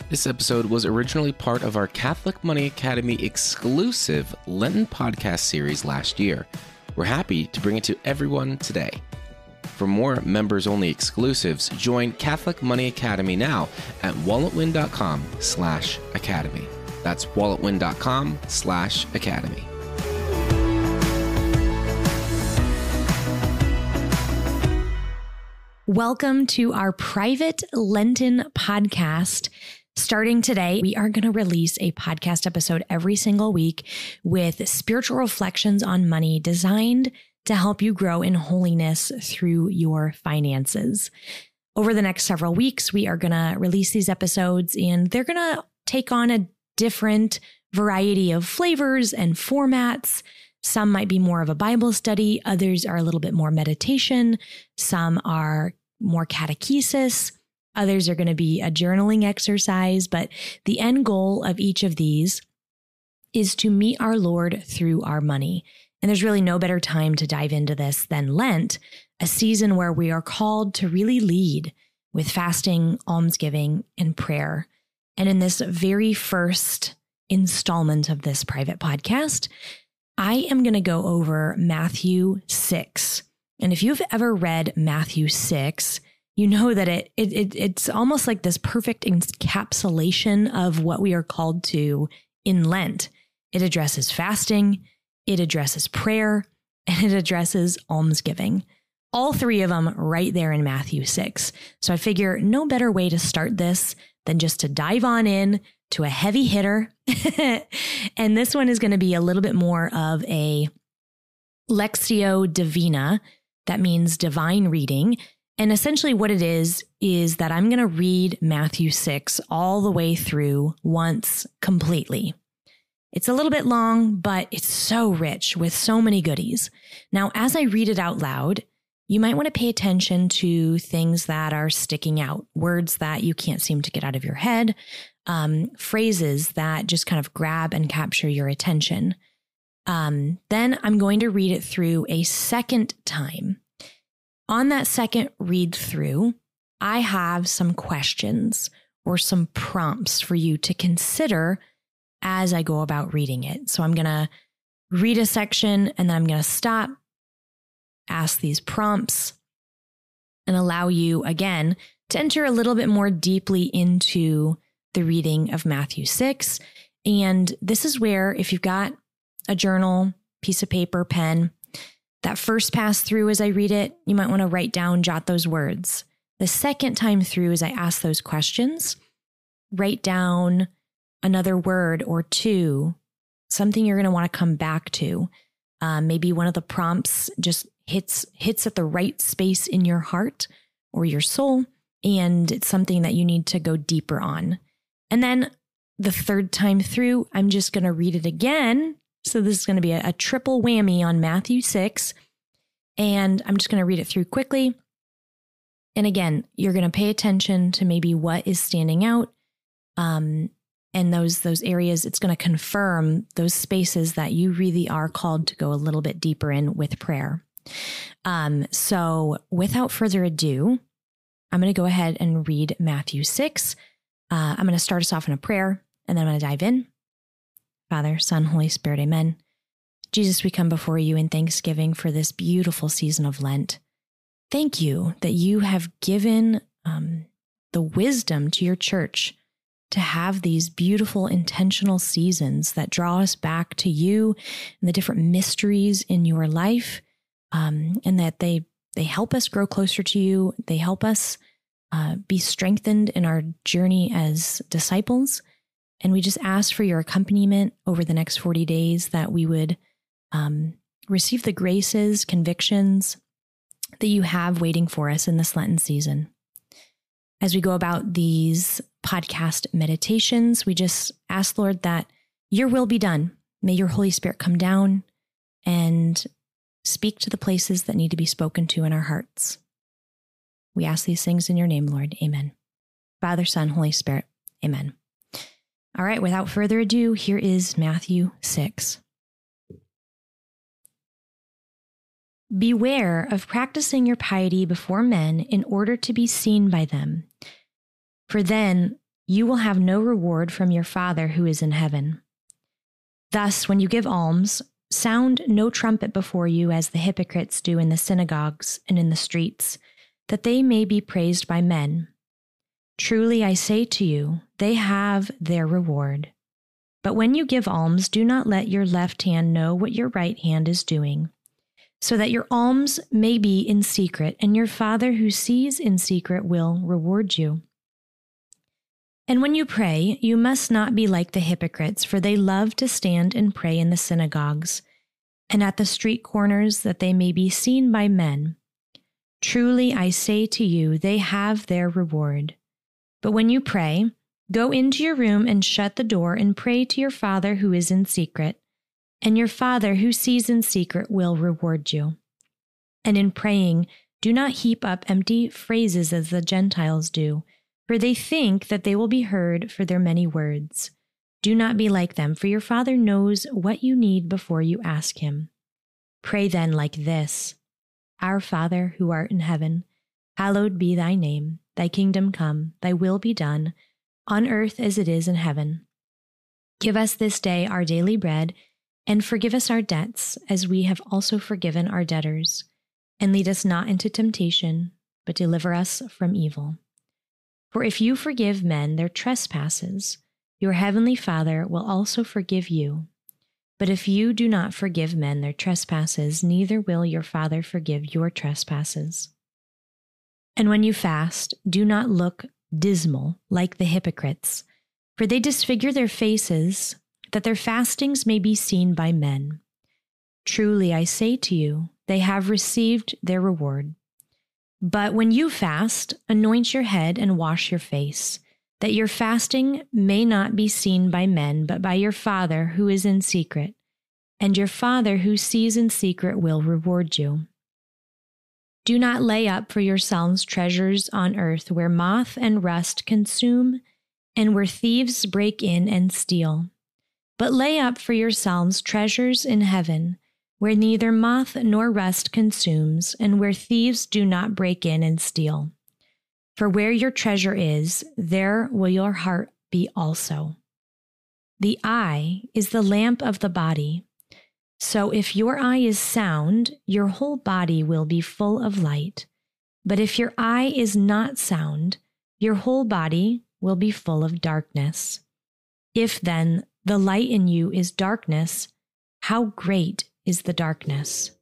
This episode was originally part of our Catholic Money Academy exclusive Lenten podcast series last year. We're happy to bring it to everyone today. For more members-only exclusives, join Catholic Money Academy now at walletwin.com/academy. That's walletwin.com/academy. Welcome to our private Lenten podcast. Starting today, we are going to release a podcast episode every single week with spiritual reflections on money designed to help you grow in holiness through your finances. Over the next several weeks, we are going to release these episodes, and they're going to take on a different variety of flavors and formats. Some might be more of a Bible study. Others are a little bit more meditation. Some are more catechesis. Others are going to be a journaling exercise. But the end goal of each of these is to meet our Lord through our money. And there's really no better time to dive into this than Lent, a season where we are called to really lead with fasting, almsgiving, and prayer. And in this very first installment of this private podcast, I am going to go over Matthew 6. And if you've ever read Matthew 6, you know that it's almost like this perfect encapsulation of what we are called to in Lent. It addresses fasting, it addresses prayer, and it addresses almsgiving. All three of them right there in Matthew 6. So I figure no better way to start this than just to dive on in to a heavy hitter. And this one is going to be a little bit more of a Lectio Divina. That means divine reading. And essentially what it is that I'm going to read Matthew 6 all the way through once completely. It's a little bit long, but it's so rich with so many goodies. Now, as I read it out loud, you might want to pay attention to things that are sticking out, words that you can't seem to get out of your head, phrases that just kind of grab and capture your attention. Then I'm going to read it through a second time. On that second read through, I have some questions or some prompts for you to consider as I go about reading it. So I'm going to read a section and then I'm going to stop, ask these prompts, and allow you, again, to enter a little bit more deeply into the reading of Matthew 6. And this is where, if you've got a journal, piece of paper, pen, that first pass through as I read it, you might want to write down, jot those words. The second time through as I ask those questions, write down another word or two, something you're going to want to come back to. Maybe one of the prompts just hits at the right space in your heart or your soul, and it's something that you need to go deeper on. And then the third time through, I'm just going to read it again. So this is going to be a triple whammy on Matthew 6. And I'm just going to read it through quickly. And again, you're going to pay attention to maybe what is standing out. And those areas, it's going to confirm those spaces that you really are called to go a little bit deeper in with prayer. So without further ado, I'm going to go ahead and read Matthew 6. I'm going to start us off in a prayer, and then I'm going to dive in. Father, Son, Holy Spirit, amen. Jesus, we come before you in thanksgiving for this beautiful season of Lent. Thank you that you have given the wisdom to your church to have these beautiful intentional seasons that draw us back to you and the different mysteries in your life, and that they help us grow closer to you. They help us be strengthened in our journey as disciples. And we just ask for your accompaniment over the next 40 days, that we would receive the graces, convictions that you have waiting for us in this Lenten season. As we go about these podcast meditations, we just ask, Lord, that your will be done. May your Holy Spirit come down and speak to the places that need to be spoken to in our hearts. We ask these things in your name, Lord. Amen. Father, Son, Holy Spirit. Amen. All right, without further ado, here is Matthew 6. Beware of practicing your piety before men in order to be seen by them, for then you will have no reward from your Father who is in heaven. Thus, when you give alms, sound no trumpet before you as the hypocrites do in the synagogues and in the streets, that they may be praised by men. Truly I say to you, they have their reward. But when you give alms, do not let your left hand know what your right hand is doing, so that your alms may be in secret, and your Father who sees in secret will reward you. And when you pray, you must not be like the hypocrites, for they love to stand and pray in the synagogues and at the street corners, that they may be seen by men. Truly I say to you, they have their reward. But when you pray, go into your room and shut the door and pray to your Father who is in secret, and your Father who sees in secret will reward you. And in praying, do not heap up empty phrases as the Gentiles do, for they think that they will be heard for their many words. Do not be like them, for your Father knows what you need before you ask him. Pray then like this: Our Father who art in heaven, hallowed be thy name. Thy kingdom come, thy will be done, on earth as it is in heaven. Give us this day our daily bread, and forgive us our debts, as we have also forgiven our debtors. And lead us not into temptation, but deliver us from evil. For if you forgive men their trespasses, your heavenly Father will also forgive you. But if you do not forgive men their trespasses, neither will your Father forgive your trespasses. And when you fast, do not look dismal like the hypocrites, for they disfigure their faces, that their fastings may be seen by men. Truly I say to you, they have received their reward. But when you fast, anoint your head and wash your face, that your fasting may not be seen by men, but by your Father who is in secret, and your Father who sees in secret will reward you. Do not lay up for yourselves treasures on earth, where moth and rust consume, and where thieves break in and steal. But lay up for yourselves treasures in heaven, where neither moth nor rust consumes, and where thieves do not break in and steal. For where your treasure is, there will your heart be also. The eye is the lamp of the body. So if your eye is sound, your whole body will be full of light. But if your eye is not sound, your whole body will be full of darkness. If then the light in you is darkness, how great is the darkness?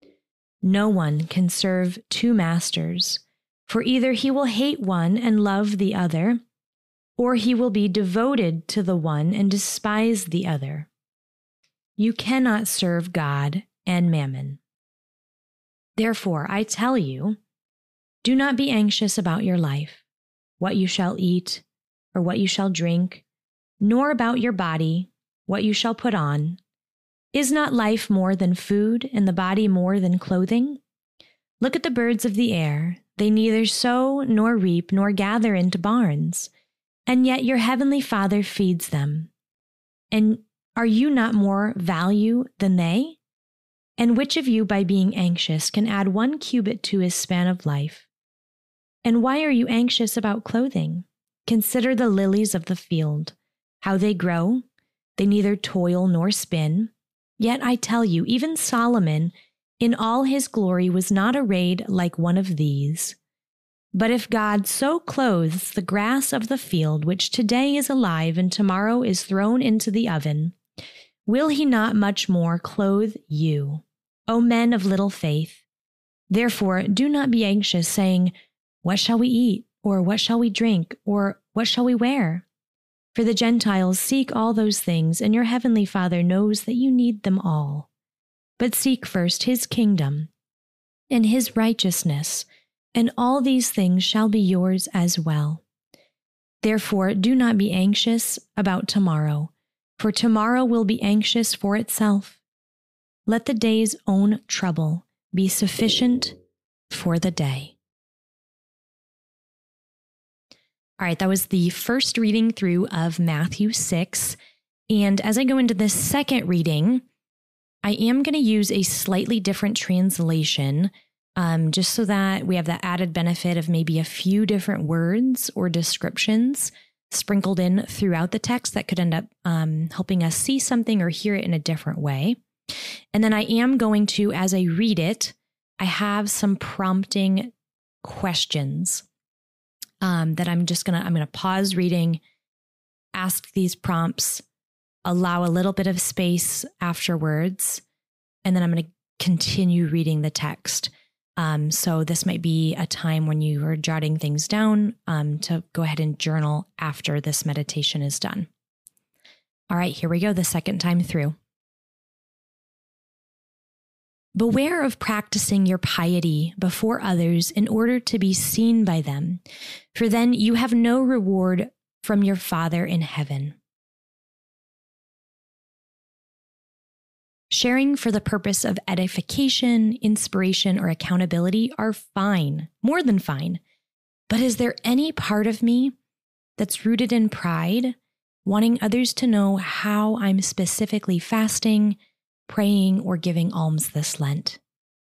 No one can serve two masters, for either he will hate one and love the other, or he will be devoted to the one and despise the other. You cannot serve God and mammon. Therefore, I tell you, do not be anxious about your life, what you shall eat or what you shall drink, nor about your body, what you shall put on. Is not life more than food, and the body more than clothing? Look at the birds of the air. They neither sow nor reap nor gather into barns, and yet your heavenly Father feeds them. And are you not more value than they? And which of you, by being anxious, can add 1 cubit to his span of life? And why are you anxious about clothing? Consider the lilies of the field, how they grow. They neither toil nor spin. Yet I tell you, even Solomon, in all his glory, was not arrayed like one of these. But if God so clothes the grass of the field, which today is alive and tomorrow is thrown into the oven, will he not much more clothe you, O men of little faith? Therefore, do not be anxious, saying, what shall we eat? Or what shall we drink? Or what shall we wear? For the Gentiles seek all those things, and your heavenly Father knows that you need them all. But seek first his kingdom and his righteousness, and all these things shall be yours as well. Therefore, do not be anxious about tomorrow, for tomorrow will be anxious for itself. Let the day's own trouble be sufficient for the day. All right, that was the first reading through of Matthew 6. And as I go into this second reading, I am going to use a slightly different translation, just so that we have that added benefit of maybe a few different words or descriptions sprinkled in throughout the text that could end up helping us see something or hear it in a different way. And then I am going to, as I read it, I have some prompting questions that I'm going to pause reading, ask these prompts, allow a little bit of space afterwards, and then I'm going to continue reading the text. So this might be a time when you are jotting things down to go ahead and journal after this meditation is done. All right, here we go, the second time through. Beware of practicing your piety before others in order to be seen by them, for then you have no reward from your Father in heaven. Sharing for the purpose of edification, inspiration, or accountability are fine, more than fine. But is there any part of me that's rooted in pride, wanting others to know how I'm specifically fasting, praying, or giving alms this Lent?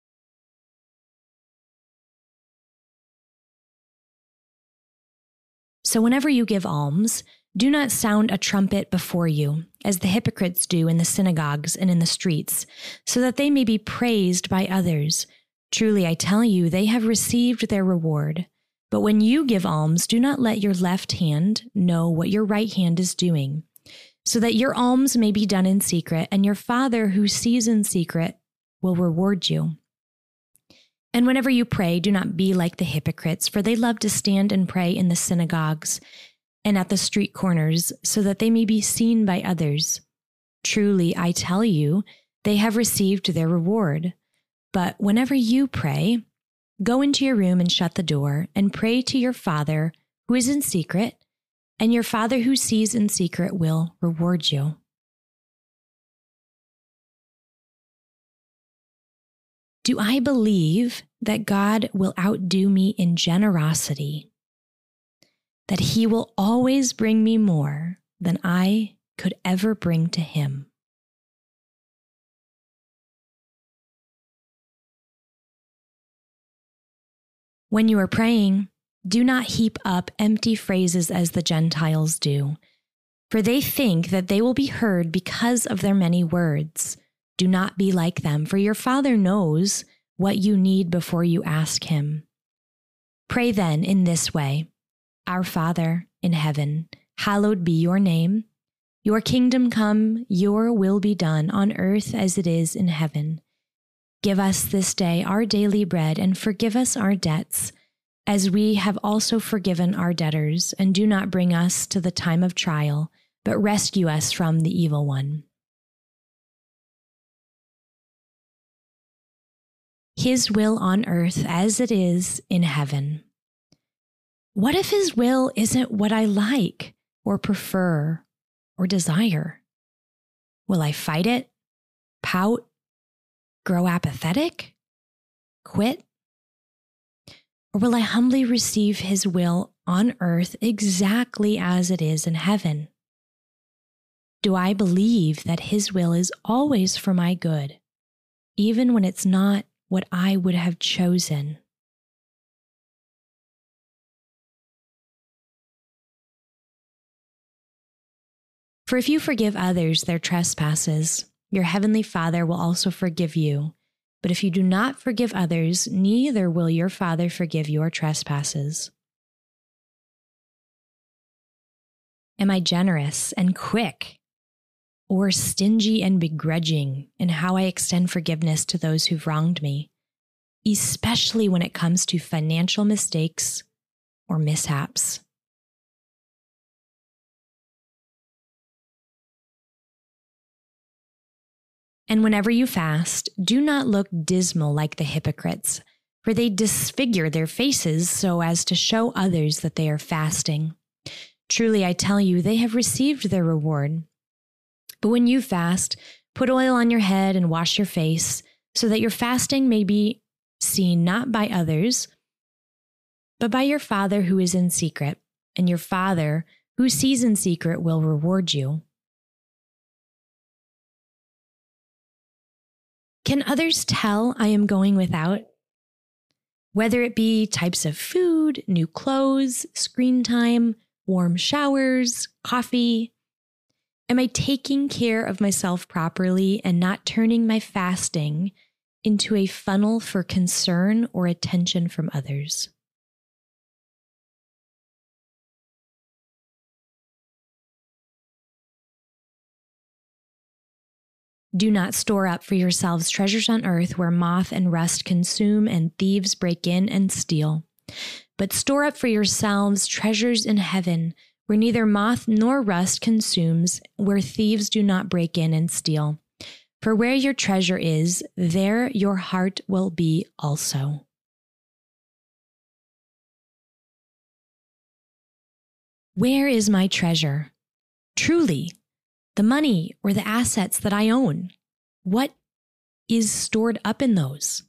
So whenever you give alms, do not sound a trumpet before you, as the hypocrites do in the synagogues and in the streets, so that they may be praised by others. Truly, I tell you, they have received their reward. But when you give alms, do not let your left hand know what your right hand is doing, so that your alms may be done in secret, and your Father who sees in secret will reward you. And whenever you pray, do not be like the hypocrites, for they love to stand and pray in the synagogues and at the street corners, so that they may be seen by others. Truly, I tell you, they have received their reward. But whenever you pray, go into your room and shut the door, and pray to your Father who is in secret, and your Father who sees in secret will reward you. Do I believe that God will outdo me in generosity, that he will always bring me more than I could ever bring to him? When you are praying, do not heap up empty phrases as the Gentiles do, for they think that they will be heard because of their many words. Do not be like them, for your Father knows what you need before you ask him. Pray then in this way: Our Father in heaven, hallowed be your name. Your kingdom come, your will be done on earth as it is in heaven. Give us this day our daily bread, and forgive us our debts, as we have also forgiven our debtors. And do not bring us to the time of trial, but rescue us from the evil one. His will on earth as it is in heaven. What if his will isn't what I like or prefer or desire? Will I fight it, pout, grow apathetic, quit? Or will I humbly receive his will on earth exactly as it is in heaven? Do I believe that his will is always for my good, even when it's not what I would have chosen? For if you forgive others their trespasses, your heavenly Father will also forgive you. But if you do not forgive others, neither will your Father forgive your trespasses. Am I generous and quick, or stingy and begrudging in how I extend forgiveness to those who've wronged me, especially when it comes to financial mistakes or mishaps? And whenever you fast, do not look dismal like the hypocrites, for they disfigure their faces so as to show others that they are fasting. Truly, I tell you, they have received their reward. But when you fast, put oil on your head and wash your face, so that your fasting may be seen not by others, but by your Father who is in secret, and your Father who sees in secret will reward you. Can others tell I am going without? Whether it be types of food, new clothes, screen time, warm showers, coffee? Am I taking care of myself properly and not turning my fasting into a funnel for concern or attention from others? Do not store up for yourselves treasures on earth where moth and rust consume and thieves break in and steal. But store up for yourselves treasures in heaven where neither moth nor rust consumes, where thieves do not break in and steal. For where your treasure is, there your heart will be also. Where is my treasure? Truly, the money or the assets that I own, what is stored up in those?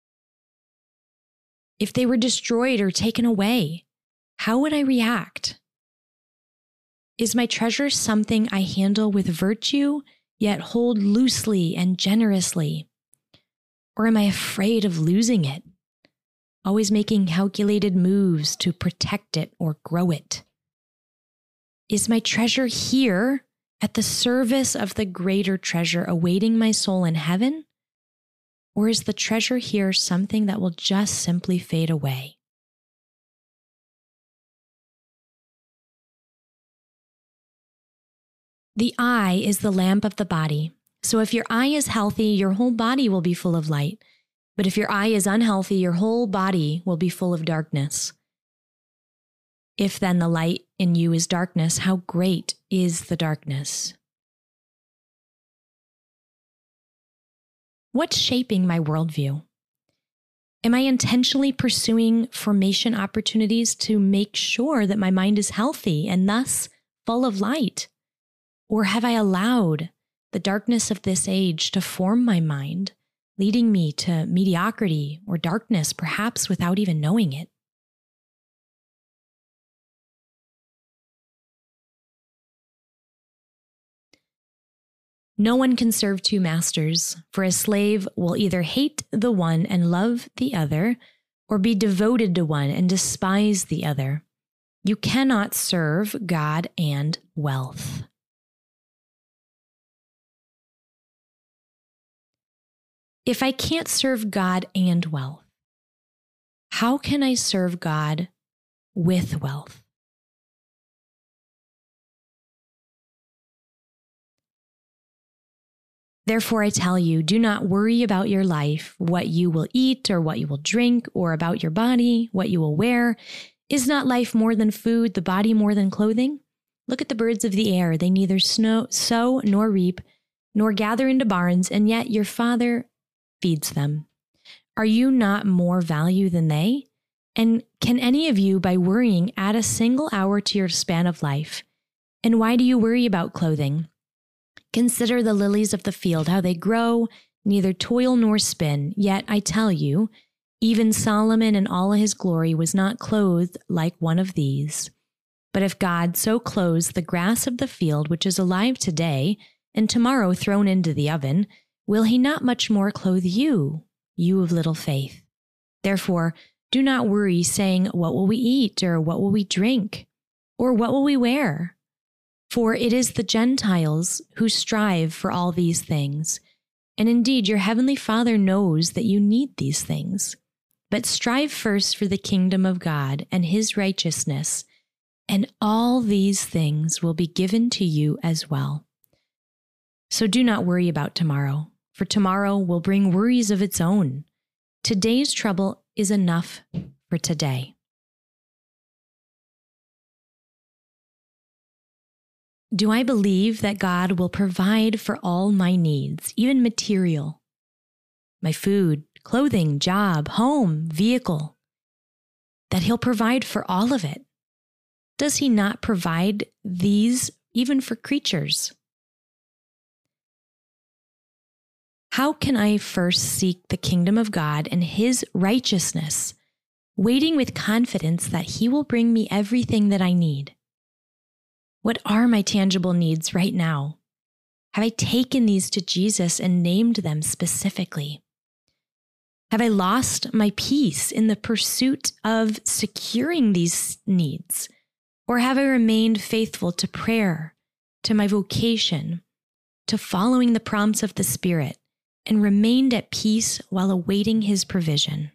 If they were destroyed or taken away, how would I react? Is my treasure something I handle with virtue, yet hold loosely and generously? Or am I afraid of losing it, always making calculated moves to protect it or grow it? Is my treasure here at the service of the greater treasure awaiting my soul in heaven? Or is the treasure here something that will just simply fade away? The eye is the lamp of the body. So if your eye is healthy, your whole body will be full of light. But if your eye is unhealthy, your whole body will be full of darkness. If then the light in you is darkness, how great is the darkness? What's shaping my worldview? Am I intentionally pursuing formation opportunities to make sure that my mind is healthy and thus full of light? Or have I allowed the darkness of this age to form my mind, leading me to mediocrity or darkness, perhaps without even knowing it? No one can serve two masters, for a slave will either hate the one and love the other, or be devoted to one and despise the other. You cannot serve God and wealth. If I can't serve God and wealth, how can I serve God with wealth? Therefore, I tell you, do not worry about your life, what you will eat or what you will drink, or about your body, what you will wear. Is not life more than food, the body more than clothing? Look at the birds of the air. They neither sow nor reap, nor gather into barns, and yet your Father feeds them. Are you not more value than they? And can any of you, by worrying, add a single hour to your span of life? And why do you worry about clothing? Consider the lilies of the field, how they grow, neither toil nor spin. Yet I tell you, even Solomon in all his glory was not clothed like one of these. But if God so clothes the grass of the field, which is alive today, and tomorrow thrown into the oven, will he not much more clothe you, you of little faith? Therefore, do not worry, saying, what will we eat, or what will we drink, or what will we wear? For it is the Gentiles who strive for all these things. And indeed, your heavenly Father knows that you need these things. But strive first for the kingdom of God and his righteousness, and all these things will be given to you as well. So do not worry about tomorrow, for tomorrow will bring worries of its own. Today's trouble is enough for today. Do I believe that God will provide for all my needs, even material? My food, clothing, job, home, vehicle. That he'll provide for all of it. Does he not provide these even for creatures? How can I first seek the kingdom of God and his righteousness, waiting with confidence that he will bring me everything that I need? What are my tangible needs right now? Have I taken these to Jesus and named them specifically? Have I lost my peace in the pursuit of securing these needs? Or have I remained faithful to prayer, to my vocation, to following the prompts of the Spirit, and remained at peace while awaiting His provision?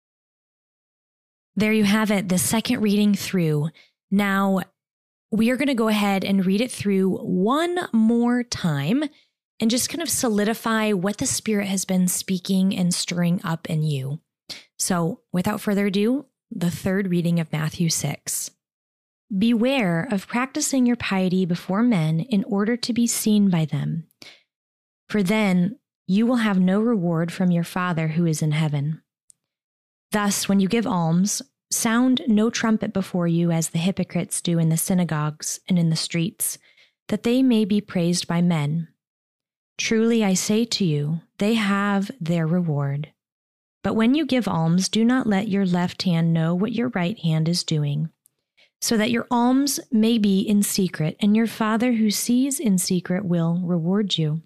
There you have it, the second reading through. Now, we are going to go ahead and read it through one more time and just kind of solidify what the Spirit has been speaking and stirring up in you. So, without further ado, the third reading of Matthew 6. Beware of practicing your piety before men in order to be seen by them, for then you will have no reward from your Father who is in heaven. Thus, when you give alms, sound no trumpet before you as the hypocrites do in the synagogues and in the streets, that they may be praised by men. Truly I say to you, they have their reward. But when you give alms, do not let your left hand know what your right hand is doing, so that your alms may be in secret, and your Father who sees in secret will reward you.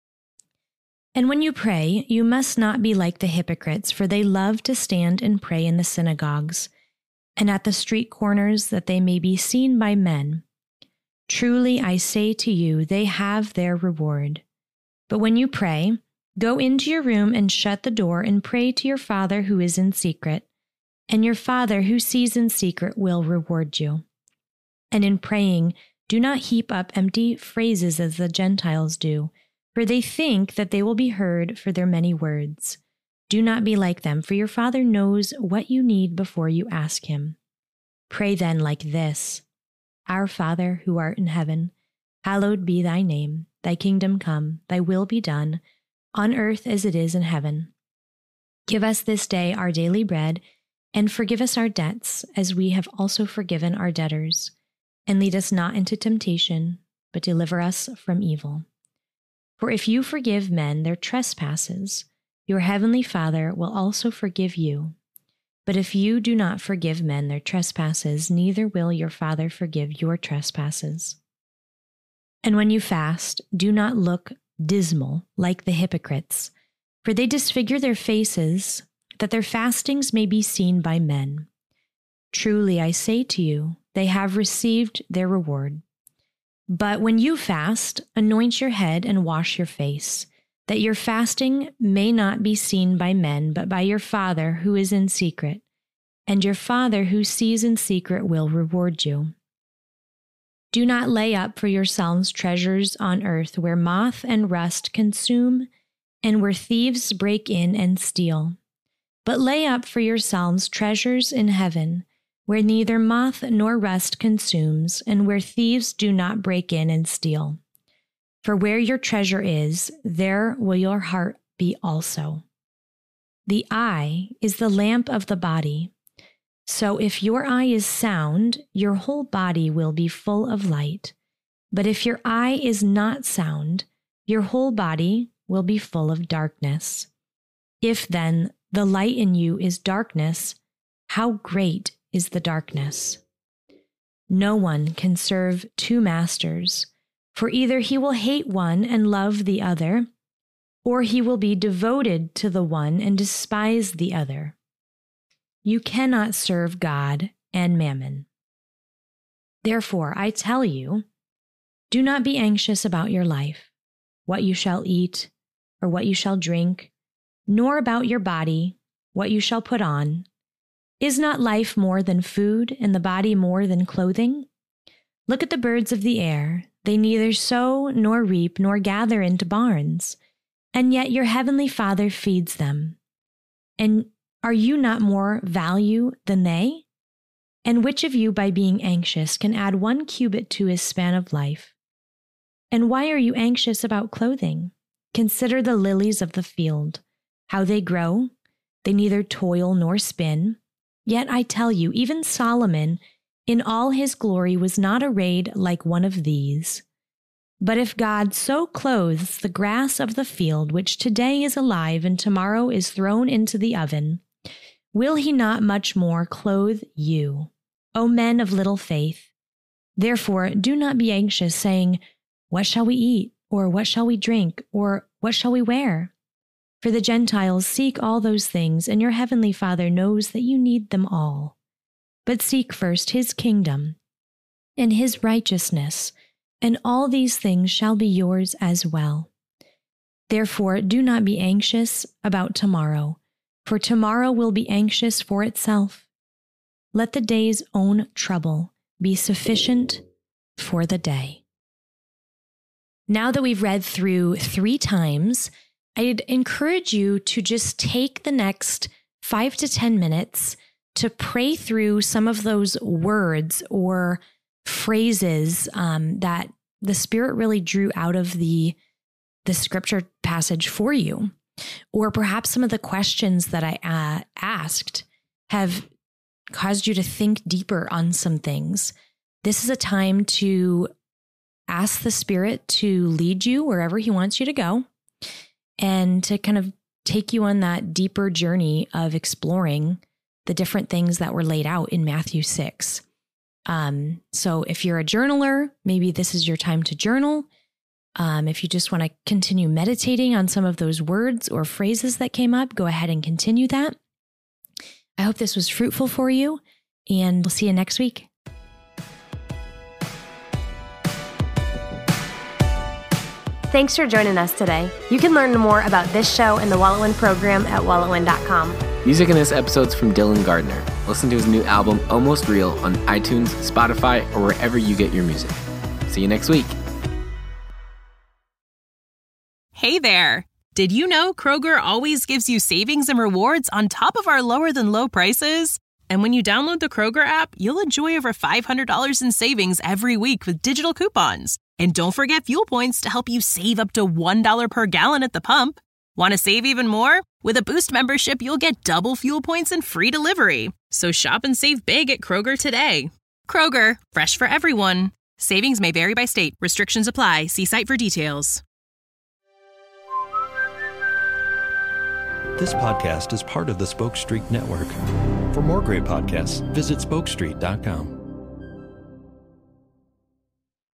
And when you pray, you must not be like the hypocrites, for they love to stand and pray in the synagogues and at the street corners, that they may be seen by men. Truly I say to you, they have their reward. But when you pray, go into your room and shut the door and pray to your Father who is in secret, and your Father who sees in secret will reward you. And in praying, do not heap up empty phrases as the Gentiles do, for they think that they will be heard for their many words. Do not be like them, for your Father knows what you need before you ask Him. Pray then like this: Our Father who art in heaven, hallowed be thy name. Thy kingdom come, thy will be done, on earth as it is in heaven. Give us this day our daily bread, and forgive us our debts, as we have also forgiven our debtors. And lead us not into temptation, but deliver us from evil. For if you forgive men their trespasses, your heavenly Father will also forgive you. But if you do not forgive men their trespasses, neither will your Father forgive your trespasses. And when you fast, do not look dismal like the hypocrites, for they disfigure their faces, that their fastings may be seen by men. Truly I say to you, they have received their reward. But when you fast, anoint your head and wash your face, that your fasting may not be seen by men, but by your Father who is in secret, and your Father who sees in secret will reward you. Do not lay up for yourselves treasures on earth where moth and rust consume and where thieves break in and steal. But lay up for yourselves treasures in heaven where neither moth nor rust consumes and where thieves do not break in and steal. For where your treasure is, there will your heart be also. The eye is the lamp of the body. So if your eye is sound, your whole body will be full of light. But if your eye is not sound, your whole body will be full of darkness. If then the light in you is darkness, how great is the darkness? No one can serve two masters, for either he will hate one and love the other, or he will be devoted to the one and despise the other. You cannot serve God and mammon. Therefore, I tell you, do not be anxious about your life, what you shall eat or what you shall drink, nor about your body, what you shall put on. Is not life more than food, and the body more than clothing? Look at the birds of the air. They neither sow nor reap nor gather into barns, and yet your heavenly Father feeds them. And are you not more value than they? And which of you, by being anxious, can add 1 cubit to his span of life? And why are you anxious about clothing? Consider the lilies of the field, how they grow. They neither toil nor spin. Yet I tell you, even Solomon, in all his glory, was not arrayed like one of these. But if God so clothes the grass of the field, which today is alive and tomorrow is thrown into the oven, will he not much more clothe you, O men of little faith? Therefore, do not be anxious, saying, what shall we eat? Or what shall we drink? Or what shall we wear? For the Gentiles seek all those things, and your heavenly Father knows that you need them all. But seek first his kingdom, and his righteousness, and all these things shall be yours as well. Therefore, do not be anxious about tomorrow, for tomorrow will be anxious for itself. Let the day's own trouble be sufficient for the day. Now that we've read through 3 times, I'd encourage you to just take the next 5 to 10 minutes to pray through some of those words or phrases that the Spirit really drew out of the scripture passage for you. Or perhaps some of the questions that I asked have caused you to think deeper on some things. This is a time to ask the Spirit to lead you wherever he wants you to go and to kind of take you on that deeper journey of exploring the different things that were laid out in Matthew 6. So if you're a journaler, maybe this is your time to journal. If you just want to continue meditating on some of those words or phrases that came up, go ahead and continue that. I hope this was fruitful for you, and we'll see you next week. Thanks for joining us today. You can learn more about this show and the WalletWin program at walletwin.com. Music in this episode's from Dylan Gardner. Listen to his new album, Almost Real, on iTunes, Spotify, or wherever you get your music. See you next week. Hey there! Did you know Kroger always gives you savings and rewards on top of our lower-than-low prices? And when you download the Kroger app, you'll enjoy over $500 in savings every week with digital coupons. And don't forget fuel points to help you save up to $1 per gallon at the pump. Want to save even more? With a Boost membership, you'll get double fuel points and free delivery. So shop and save big at Kroger today. Kroger, fresh for everyone. Savings may vary by state. Restrictions apply. See site for details. This podcast is part of the Spoke Street Network. For more great podcasts, visit spokestreet.com.